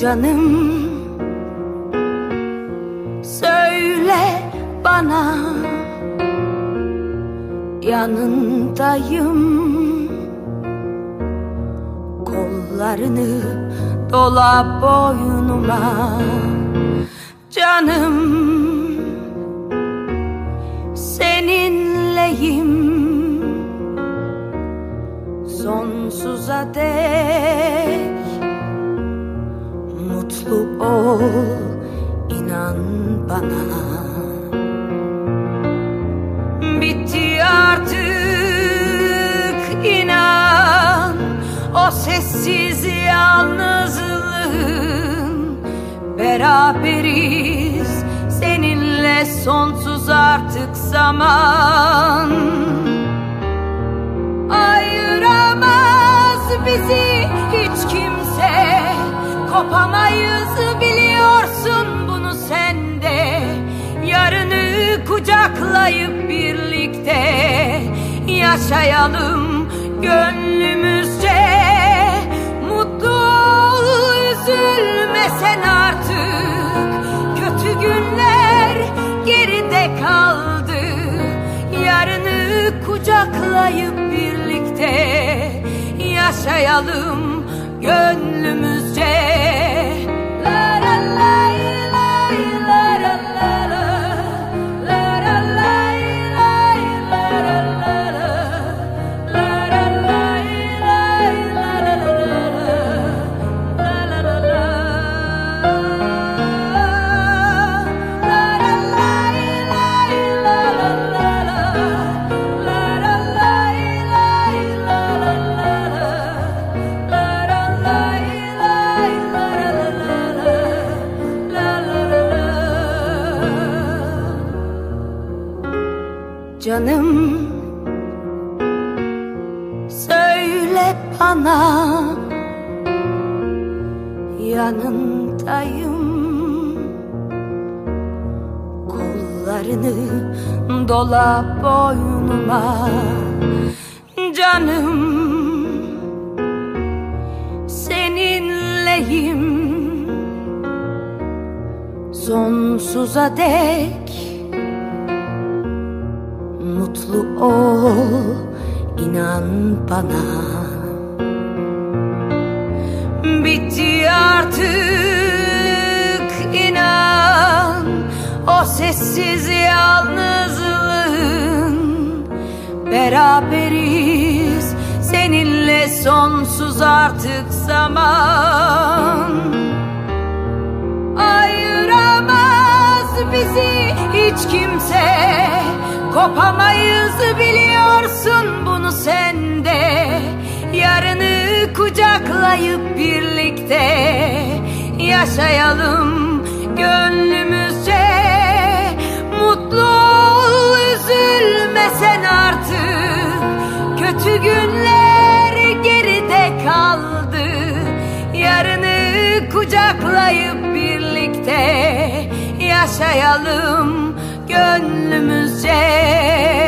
Canım, söyle bana, yanındayım. Kollarını dola boynuma. Canım, seninleyim sonsuza dek. Mutlu ol, inan bana. Bitti artık, inan, o sessiz yalnızlığın. Beraberiz seninle sonsuz artık zaman. Ayıramaz bizi hiç kimse, kopamayız biliyorsun bunu sen de. Yarını kucaklayıp birlikte yaşayalım gönlümüzce. Mutlu ol, üzülme sen artık. Kötü günler geride kaldı. Yarını kucaklayıp birlikte yaşayalım gönlümüzce. La la la la la la la la la la Canım, söyle bana, yanındayım. Kollarını dola boynuma. Canım, seninleyim sonsuza dek. Mutlu ol, inan bana. Bitti artık, inan, o sessiz yalnızlığın. Beraberiz seninle sonsuz artık zaman. Ayıramaz bizi hiç kimse, kopamayız biliyorsun bunu sen de. Yarını kucaklayıp birlikte yaşayalım gönlümüzce. Mutlu ol, üzülme sen artık. Kötü günler geride kaldı. Yarını kucaklayıp birlikte yaşayalım gönlümüzce.